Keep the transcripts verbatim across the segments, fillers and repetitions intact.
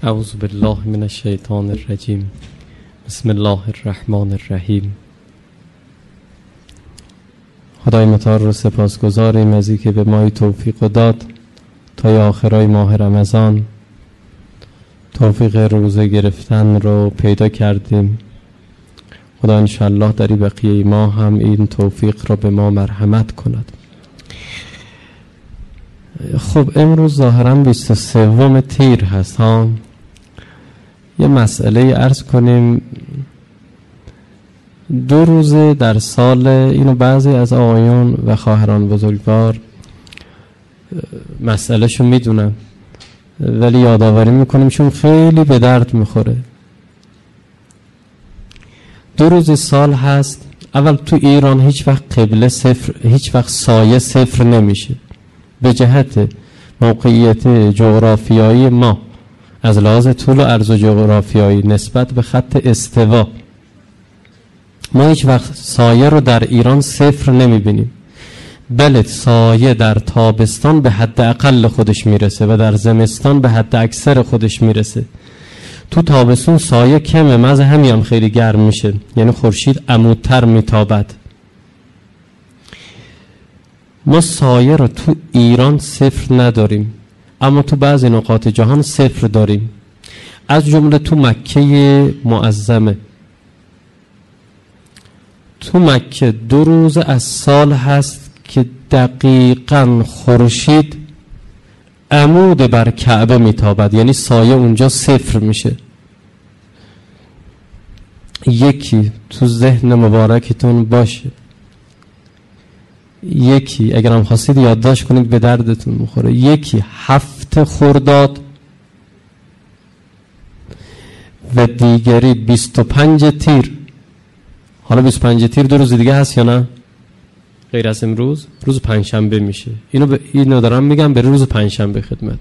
اعوذ بالله من الشیطان الرجیم. بسم الله الرحمن الرحیم. خدای متعال رو سپاسگزاریم از اینکه به ما توفیق داد تا آخرای ماه رمضان توفیق روزه گرفتن رو پیدا کردیم. خدا انشالله در بقیه ما هم این توفیق رو به ما مرحمت کند. خب امروز ظاهرا بیست و سوم تیر هست ها. یه مسئله عرض کنیم. دو روزه در سال، اینو بعضی از آقایان و خواهران بزرگوار مسئله شو میدونن ولی یادآوری میکنیم چون خیلی به درد میخوره. دو روز سال هست. اول تو ایران هیچ وقت قبله صفر، هیچ وقت سایه صفر نمیشه به جهت موقعیت جغرافیایی ما از لحاظ طول و عرض جغرافیایی نسبت به خط استوا. ما هیچ وقت سایه رو در ایران صفر نمیبینیم. بله سایه در تابستان به حد اقل خودش میرسه و در زمستان به حد اکثر خودش میرسه. تو تابستون سایه کمه، مز همین هم خیلی گرم میشه، یعنی خورشید عمودتر میتابد. ما سایه رو تو ایران صفر نداریم اما تو بعضی نقاط جهان صفر داریم، از جمله تو مکه معظمه. تو مکه دو روز از سال هست که دقیقاً خورشید عمود بر کعبه میتابد، یعنی سایه اونجا صفر میشه. یکی تو ذهن مبارکتون باشه، یکی اگر هم خواستید یادداشت کنید به دردتون میخوره، یکی هفت خرداد و دیگری بیست و پنج تیر. حالا بیست و پنج تیر دو روز دیگه هست یا نه؟ غیر از امروز روز پنجشنبه میشه. اینو ب... اینو دارم میگم به روز پنجشنبه خدمت.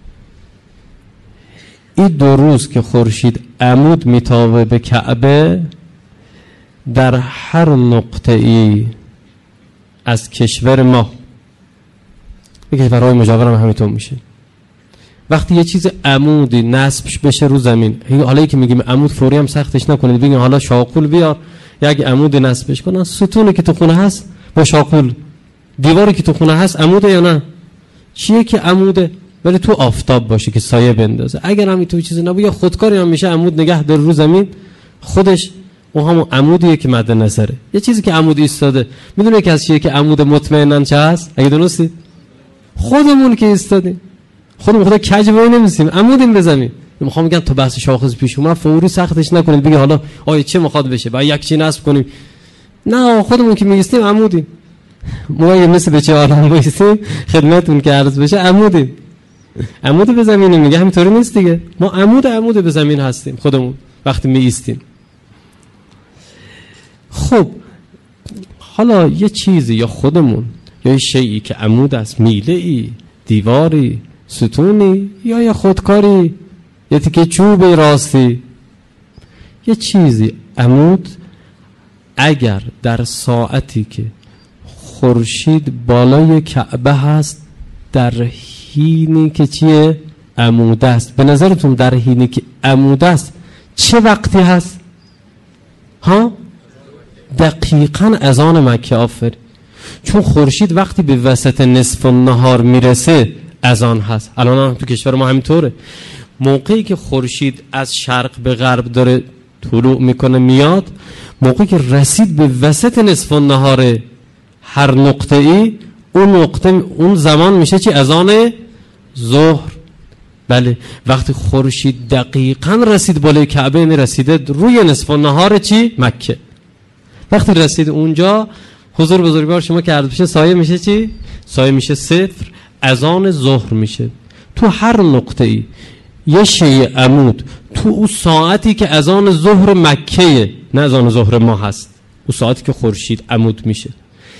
این دو روز که خورشید عمود میتابه به کعبه در هر نقطه ای از کشور ما، به کشورهای مجاور هم همینطور میشه. وقتی یه چیز عمودی نصبش بشه رو زمین، حالا که میگیم عمود فوری هم سختش نکنید، بگیم حالا شاقول بیار یک عمود نصبش کنن. ستونی که تو خونه هست با شاقول، دیواری که تو خونه هست عموده یا نه؟ چیه که عموده؟ ولی تو آفتاب باشه که سایه بندازه. اگر هم تو چیزی نبود یا خودکاری هم میشه عمود نگه داره رو زمین، خودش اون همون عمودیه که مد نظره. یه چیزی که عمود ایستاده، میدونه که از چیه که عمود مطمئناً چه هست؟ اگه درستی خودمون که ایستادیم، خودمون خدا کج وای نمیسیم، عمودیم بزنیم. میخوام بگم تو بحث شاخص پیش اومد فوری سختش نکنید، بگی حالا آیه چه میخواد بشه بعد یک چی نصب کنیم. نه خودمون که میگیستیم عمودیم. ما یه مثل بچه آدم بایستیم خدمتون که عرض بشه عمودیم. عمود به زمین میگه همینطوری نیست دیگه. ما عمود عمود به زمین هستیم خودمون وقتی می ایستیم. خب حالا یه چیزی یا خودمون یا یه شیئی که عمود است، میله‌ای، دیواری، ستونی یا یه خودکاری، یه تیکه چوب راستی، یه چیزی عمود، اگر در ساعتی که خورشید بالای کعبه هست در حینی که چیه؟ عمود است. به نظرتون در حینی که عمود است چه وقتی هست؟ ها؟ دقیقاً اذان مکه. آفر. چون خورشید وقتی به وسط نصف النهار میرسه اذان هست. الان تو کشور ما همینطوره. موقعی که خورشید از شرق به غرب داره طلوع میکنه میاد، موقعی که رسید به وسط نصف النهار هر نقطه ای، اون نقطه اون زمان میشه چی؟ اذان ظهر. بله وقتی خورشید دقیقاً رسید بالای کعبه، یعنی رسیده روی نصف النهار چی؟ مکه. وقتی رسید اونجا حضور بزرگوار شما که عرض بشه سایه میشه چی؟ سایه میشه صفر، اذان ظهر میشه. تو هر نقطه ای یه شیء عمود تو اون ساعتی که اذان ظهر مکه، نه اذان ظهر ما هست، اون ساعتی که خورشید عمود میشه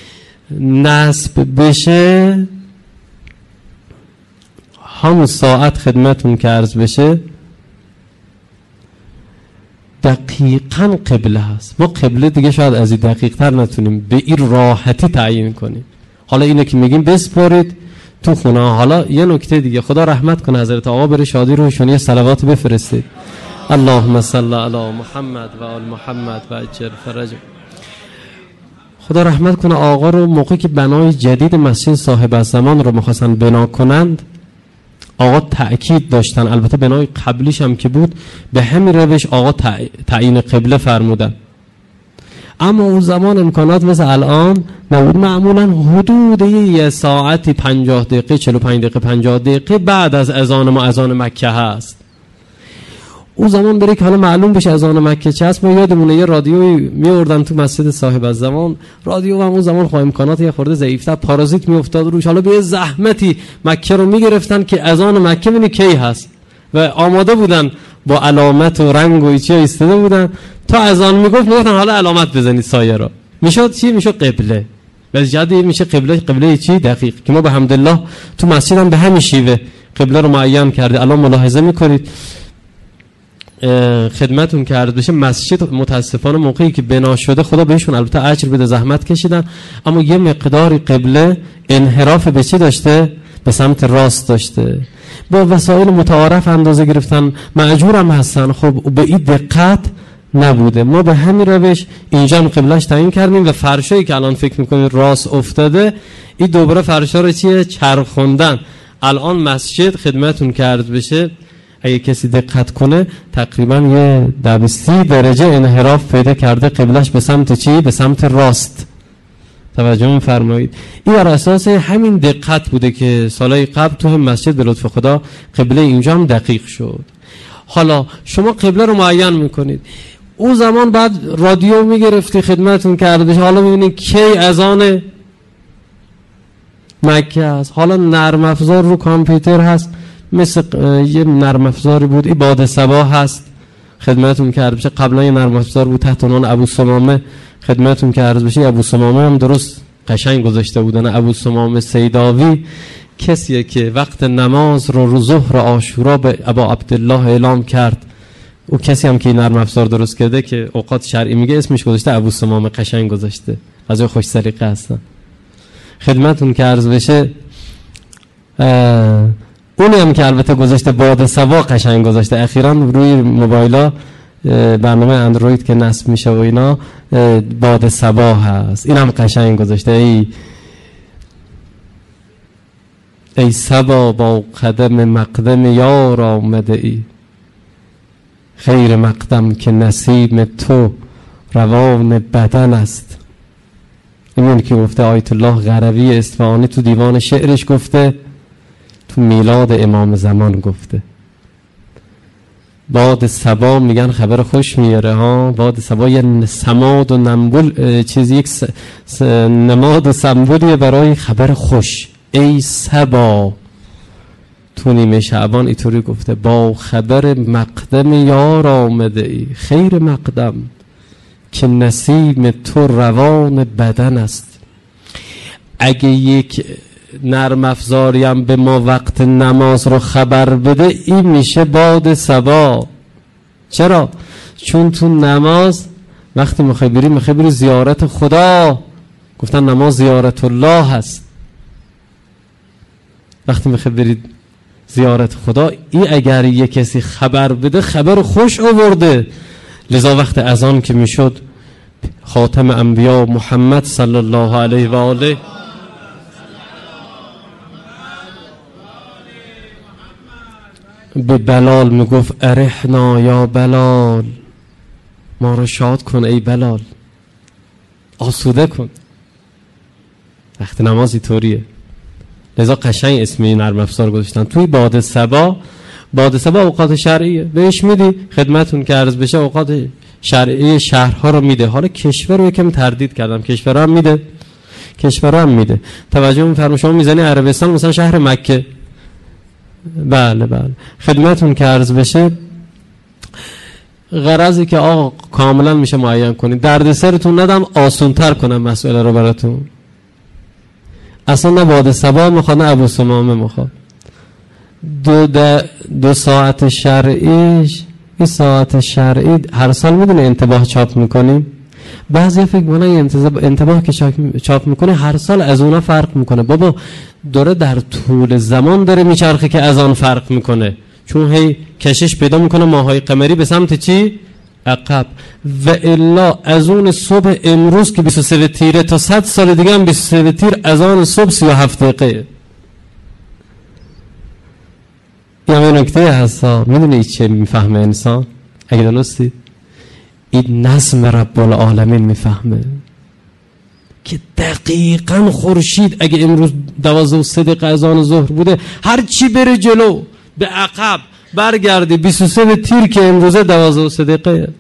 نصب بشه، همون ساعت خدمتون که عرض بشه دقیقاً قبله هست. ما قبله دیگه شاید از این دقیق تر نتونیم به این راحتی تعیین کنیم. حالا اینه که میگیم بسپارید تو خونه. حالا یه نکته دیگه، خدا رحمت کنه حضرت آقا، بره شادی روشون یه صلوات بفرستید. اللهم صل علی محمد و آل محمد و اجر فرج. خدا رحمت کنه آقا رو موقعی که بنای جدید مسجد صاحب الزمان رو می‌خواستن بنا کنند، آقا تأکید داشتن، البته بنای قبلیش هم که بود به همین روش آقا تعیین قبله فرمودن. اما اون زمان امکانات مثل الان نبود. معمولا حدود یه ساعتی پنجاه دقیقه چهل و پنج دقیقه پنجاه دقیقه بعد از اذان ما اذان مکه هست. اون زمان بره که حالا معلوم بشه اذان مکه چه هست، ما یادمونه یه رادیویی میوردن تو مسجد صاحب الزمان. رادیو هم اون زمان خب امکانات یه خورده ضعیف‌تر، پارازیت میافتاد روش، حالا به زحمتی مکه رو میگرفتن که اذان مکه ببینی کی هست و آماده بودن با علامت و رنگ و چی ایستاده بودن تا اذان میگفت میگفتن حالا علامت بزنید سایه را. میشد چی؟ میشد قبله. بس جدی میشه قبله. قبله چی دقیق که ما به حمدالله تو مسجد هم به همین شیوه قبله رو معین کرده. الان ملاحظه میکنید خدمتون کرد بشه مسجد متاسفانه موقعی که بنا شده، خدا بهشون البته اجر بده زحمت کشیدن، اما یه مقداری قبله انحراف به چی داشته؟ به سمت راست داشته. با وسایل متعارف اندازه گرفتن، معجورم هستن، خب به این دقت نبوده. ما به همین روش اینجا هم قبلش تعیین کردیم و فرشایی که الان فکر میکنید راست افتاده، این دوباره فرشا رو چیه؟ چرخوندن. الان مسجد خدمتون کرد بشه اگه کسی دقت کنه تقریبا یه دویست درجه انحراف پیدا کرده قبلش به سمت چی؟ به سمت راست. توجه می‌فرمایید. این بر اساس همین دقت بوده که سالهای قبل تو هم مسجد به لطف خدا قبله اینجا هم دقیق شد. حالا شما قبله رو معین میکنید، اون زمان بعد رادیو میگرفتی خدمتون کرده، حالا ببینید کی اذان مکه است. حالا نرم افزار رو کامپیوتر هست، مثل یه نرم افزاری بود این باد صبا هست خدمتون کرده بشه. قبلا یه نرم افزار بود تحت عنوان ابو سمامه خدمتون کرده بشه. ابو سمامه هم درست قشنگ گذاشته بودن. ابو سمامه سیداوی کسیه که وقت نماز رو رو ظهر عاشورا به ابا عبدالله اعلام کرد. او کسی هم که نرم افزار درست کرده که اوقات شرعی میگه اسمش گذاشته ابو سمامه، قشنگ گذاشته، از خوش سلیقه هستن خدمتون که عرض بشه. اونی هم که البته گذاشته باد صبا قشنگ گذاشته. اخیراً روی موبایلا برنامه اندروید که نصب میشه و اینا باد صبا هست، این هم قشنگ گذاشته. ای ای صبا با قدم مقدم یار آمده ای، خیر مقدم که نسیم تو روان بدن است. این که گفته آیت الله غروی اصفهانی تو دیوان شعرش گفته، تو میلاد امام زمان گفته. باد صبا میگن خبر خوش میاره ها. باد صبا یه سماد و نمبول چیزی، یک س... س... نماد و سمبولیه برای خبر خوش. ای صبا تو نیمه شعبان اینطوری گفته، با خبر مقدم یار آمده ای، خیر مقدم که نسیم تو روان بدن است. اگه یک نرم افزاری هم به ما وقت نماز رو خبر بده، این میشه باد صبا. چرا؟ چون تو نماز وقتی میخوای بری میخوای بری زیارت خدا، گفتن نماز زیارت الله هست. وقتی میخوای برید زیارت خدا، این اگر یک کسی خبر بده خبر خوش آورده. لذا وقت اذان که میشد خاتم انبیا محمد صلی الله علیه و آله به بلال میگفت ارحنا یا بلال، ما رو شاد کن ای بلال، آسوده کن. وقت نمازی طوریه. لذا قشنگ اسمی نرم افزار گذاشتن. توی باد صبا، باد صبا اوقات شرعیه بهش میدی خدمتون که عرض بشه، اوقات شرعی شهرها رو میده. حالا کشور رو یکم تردید کردم، کشور هم میده، کشور هم میده. توجه میفرمایید شما میزنی عربستان مثلا شهر مکه، بله بله خدمتون که عرض بشه، غرضی که آقا کاملا میشه معین کنید، درد سرتون ندم، آسان تر کنم مسئله رو براتون. اصلا نه باد صبا میخواد نه ابو سمامه میخواد. دو, دو ساعت شرعیش، این ساعت شرعی هر سال میدونه انتباه چاپ میکنیم. بعضی فکر میکنن انتباه که چاپ میکنه هر سال از اونا فرق میکنه. بابا داره در طول زمان داره میچرخه که از آن فرق میکنه، چون هی کشش پیدا میکنه ماهای قمری به سمت چی؟ عقب. و الا از اون صبح امروز که بیست و سه تیره تا صد سال دیگه هم بیست و سه تیر از آن صبح سی و هفت دقیقه. این همه نکته هستا. میدونی چه میفهمه انسان؟ اگه درستی این نظم رب العالمین میفهمه که دقیقاً خورشید اگه امروز دوازده و سه دقیقه از آن ظهر بوده، هر چی بره جلو به عقب برگردی بیست و سه تیر که امروزه دوازده و سه دقیقه.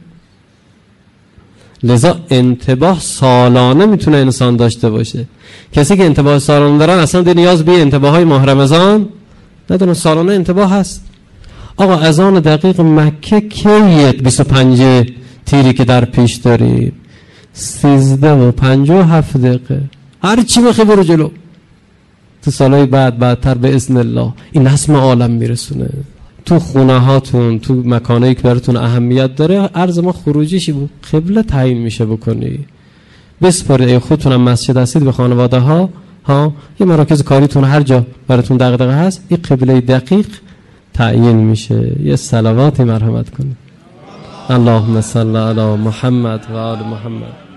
لذا انتباه سالانه میتونه انسان داشته باشه. کسی که انتباه سالانه دارن اصلا دی نیاز به انتباه های ماه رمضان ندارن، سالانه انتباه هست. آقا از آن دقیق مکه کیه بیست و پنج تیری که در پیش داریم؟ سیزده و پنج و هفت دقیقه. هر چی بخی برو جلو، تو سالهای بعد بعدتر به اذن الله این نظم عالم میرسونه. تو خونه هاتون، تو مکانایی که براتون اهمیت داره، عرض ما خروجیشی بود قبله تعیین میشه بکنی، بسپارید. ای خودتونم مسجد هستید به خانواده ها ها یه مراکز کاریتون هر جا براتون دغدغه هست، این قبله دقیق تعیین میشه. یه صلواتی مرحمت کنید. اللهم صل علی محمد و آل محمد.